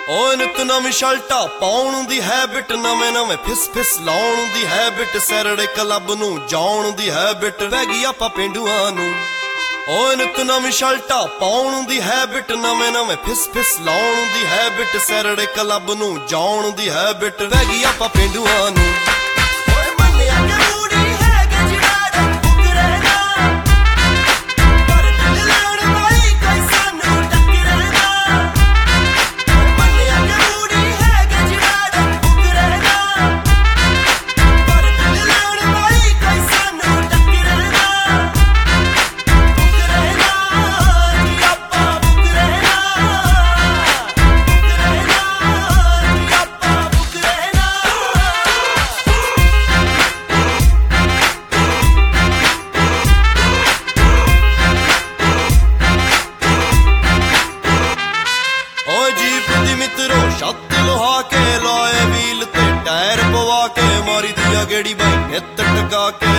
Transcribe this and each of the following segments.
ਓਏ ਨਿਤ ਨਵੀਂ ਸ਼ਰਟਾਂ ਪਾਉਣ ਦੀ ਹੈਬਿਟ, ਨਵੇਂ ਨਵੇਂ ਫਿਸ ਫਿਸ ਲਾਉਣ ਦੀ ਹੈਬਿਟ, ਸੈਰੜੇ ਕਲੱਬ ਨੂੰ ਜਾਉਣ ਦੀ ਹੈਬਿਟ ਪੈ ਗਈ ਆਪਾਂ ਪੇਂਡੂਆਂ ਨੂੰ। ਓਏ ਨਿਤ ਨਵੀਂ ਸ਼ਰਟਾਂ ਪਾਉਣ ਦੀ ਹੈਬਿਟ, ਨਵੇਂ ਨਵੇਂ ਫਿਸ ਫਿਸ ਲਾਉਣ ਦੀ ਹੈਬਿਟ, ਸੈਰੜੇ ਕਲੱਬ ਨੂੰ ਜਾਉਣ ਦੀ ਹੈਬਿਟ ਪੈ ਗਈ ਆਪਾਂ ਪੇਂਡੂਆਂ ਨੂੰ। ਓਏ ਮੰਨਿਆ ਕਿ ਮੂੜੀ ਹੈ ਕਿ ਜਿਹੜਾ ਬੁਕਰੇ ਨਾ, ਪਰ ਦਿਲ ਲੈਣ ਵਾਲੀ ਕੋਈ ਸਾਨੂੰ ਟੱਕਰੇ ਨਾ। ਓਏ ਮੰਨਿਆ ਕਿ ਮੂੜੀ ਹੈ ਕਿ ਜਿਹੜਾ ਬੁਕਰੇ ਨਾ, ਪਰ ਦਿਲ ਲੈਣ ਵਾਲੀ ਕੋਈ ਸਾਨੂੰ ਟੱਕਰੇ ਨਾ। ਛੱਤ ਲੁਹਾ ਕੇ ਲਾਏ ਵੀਲ ਤੇ ਟਾਇਰ ਪਵਾ ਕੇ, ਮਾਰੀ ਦੀਆਂ ਗੇੜੀ ਬਾਈ ਨਿੱਤ ਟਕਾ ਕੇ।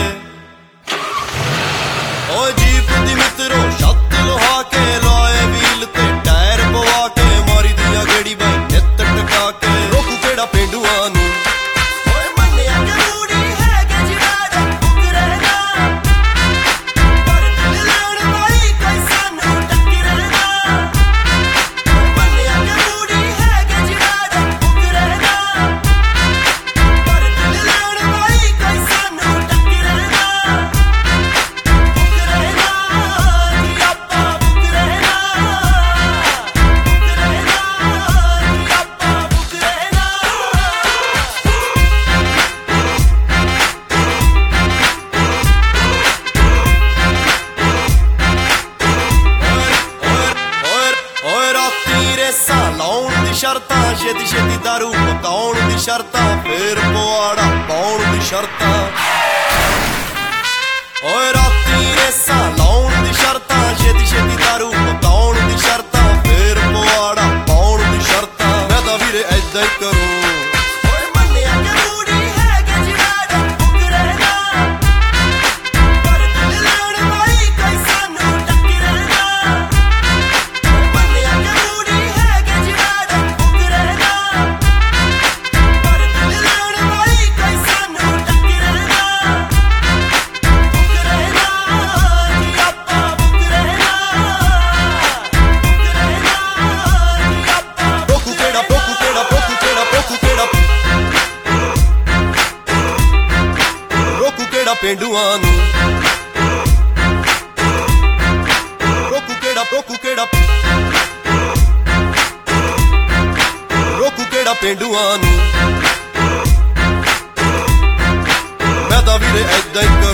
ਓਏ ਜੀਪ ਦੀ ਮਿੱਤਰੋ ਛੱਤ ਲੁਹਾ ਕੇ ਲਾਏ ਵੀਲ ਤੇ ਟਾਇਰ ਪਵਾ ਕੇ, ਮਾਰੀ ਦੀਆਂ ਗੇੜੀ ਬਾਈ ਨਿੱਤ ਟਕਾ ਕੇ। ਰੋਕੂ ਕਿਹੜਾ ਪੇਂਡੂਆਂ ਨੂੰ। ਓਏ ਮੰਨਿਆ ਕਿ ਮੂੜੀ ਹੈ ਕਿ ਜਿਹੜਾ ਬੁਕਰੇ ਨਾ, ਪਰ ਦਿਲ ਲੈਣ ਵਾਲੀ ਕੋਈ ਸਾਨੂੰ ਟੱਕਰੇ ਨਾ। ਓਏ ਮੰਨਿਆ ਕਿ ਮੂੜੀ ਹੈ ਕਿ ਜਿਹੜਾ ਬੁਕਰੇ ਨਾ, ਪਰ ਦਿਲ ਲੈਣ ਵਾਲੀ ਕੋਈ ਸਾਨੂੰ ਟੱਕਰੇ ਨਾ। ਬੁਕਰੇ ਨਾ ਜੀ ਆਪਾਂ ਬੁਕਰੇ ਨਾ, ਬੁਕਰੇ ਨਾ ਜੀ ਆਪਾਂ ਬੁਕਰੇ ਨਾ। ਓਏ ਰਾਤੀ ਰੇਸਾਂ ਲਾਉਣ ਦੀ ਸ਼ਰਤਾਂ, ਛੇਤੀ ਛੇਤੀ ਦਾਰੂ ਪਕਾਉਣ ਦੀ ਸ਼ਰਤਾਂ, ਫੇਰ ਪਵਾੜਾ ਪਾਉਣ ਦੀ ਸ਼ਰਤਾਂ। ਓਏ ਰਾਤੀ ਰੇਸਾਂ ਲਾਉਣ ਦੀ ਸ਼ਰਤਾਂ, ਛੇਤੀ ਛੇਤੀ ਦਾਰੂ ਪਕਾਉਣ ਦੀ ਸ਼ਰਤਾਂ, ਫੇਰ ਪਵਾੜਾ ਪਾਉਣ ਦੀ ਸ਼ਰਤਾਂ। ਮੈਂ ਤਾਂ ਵੀਰੇ ਏਦਾਂ ਹੀ ਕਰੂੰ। ਓਏ ਮੰਨਿਆ ਕਿ ਮੂੜੀ ਹੈ ਕਿ ਜਿਹੜਾ ਬੁਕਰੇ ਨਾ, ਪਰ ਦਿਲ ਲੈਣ ਵਾਲੀ ਕੋਈ ਸਾਨੂੰ ਟੱਕਰੇ ਨਾ। ਓਏ ਮੰਨਿਆ ਕਿ ਮੂੜੀ ਹੈ ਕਿ ਜਿਹੜਾ ਬੁਕਰੇ ਨਾ, ਪਰ ਦਿਲ ਲੈਣ ਵਾਲੀ ਕੋਈ ਸਾਨੂੰ ਟੱਕਰੇ ਨਾ। ਬੁਕਰੇ ਨਾ ਜੀ ਆਪਾਂ ਬੁਕਰੇ ਨਾ, ਬੁਕਰੇ ਨਾ ਜੀ ਆਪਾਂ। ਬੋਕੂ ਕਿਹੜਾ ਬੋਕੂ ਕਿਹੜਾ ਬੋਕੂ ਕਿਹੜਾ ਬੋਕੂ ਕਿਹੜਾ, ਰੋਕੂ ਕਿਹੜਾ ਪੇਂਡੂਆਂ ਨੂੰ। ਰੋਕੂ ਕਿਹੜਾ ਰੋਕੂ ਕਿਹੜਾ, ਰੋਕੂ ਕਿਹੜਾ ਪੇਂਡੂਆਂ ਨੂੰ। ਮੈਂ ਤਾਂ ਵੀਰੇ ਏਦਾਂ ਹੀ